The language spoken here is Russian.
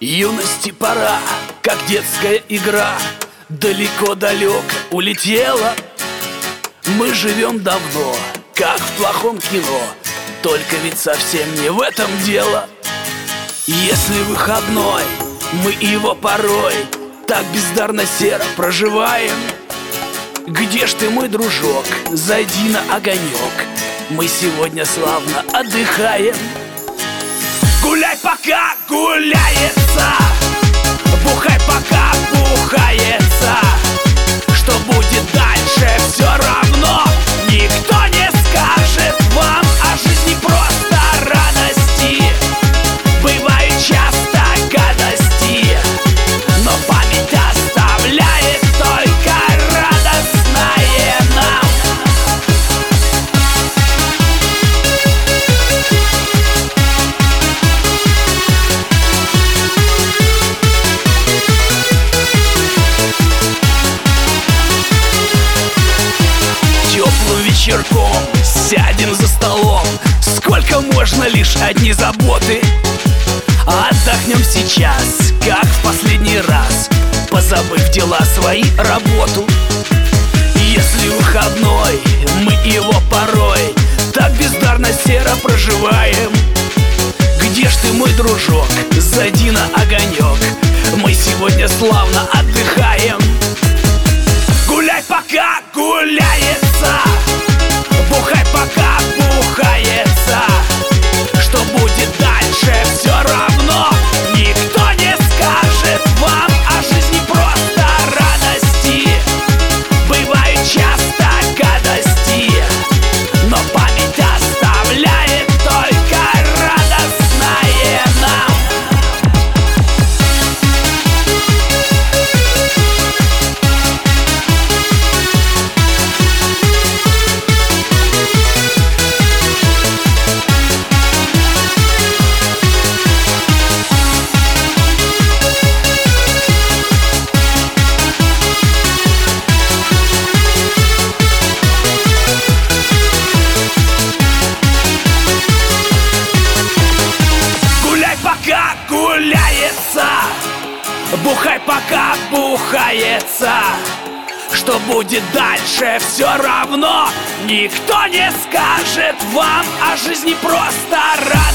Юности пора, как детская игра, далеко-далеко улетела. Мы живем давно, как в плохом кино, только ведь совсем не в этом дело. Если выходной, мы его порой так бездарно серо проживаем. Где ж ты, мой дружок, зайди на огонек, мы сегодня славно отдыхаем. Гуляй, пока гуляется, бухай, пока бухается. Что будет дальше, все равно никто не скажет вам. О жизни просто радости, бывают часто гадости, но память оставляет только радостное нам. Теплым вечерком сядем за столом, сколько можно, лишь одни заботы. Отдохнем сейчас, как в последний раз, позабыв дела свои, работу. Если выходной, мы его порой так бездарно серо проживаем. Где ж ты, мой дружок, зайди на огонек, мы сегодня славно отдыхаем. Гуляй, пока гуляется, бухай, пока бухается. Что будет дальше, все равно никто не скажет вам. О жизни просто радости, бывают часто гадости, но память оставляет только радостное нам. Пока гуляется, бухай, пока бухается. Что будет дальше, все равно никто не скажет вам. О жизни просто радость.